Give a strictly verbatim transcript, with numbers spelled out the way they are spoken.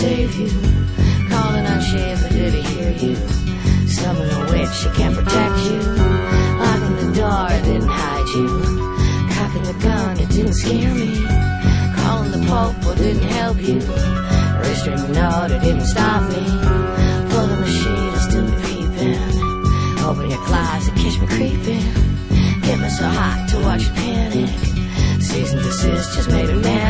save you. Calling on shit, but did he hear you? Summon a witch, she can't protect you. Locking the door, it didn't hide you. Cocking the gun, it didn't scare me. Calling the Pope, well, didn't help you. Registering the note, it didn't stop me. Pulling the sheet, I'll still be peeping. Open your closet, catch me creeping. Get me so hot to watch you panic. Cease and desist, just made a man.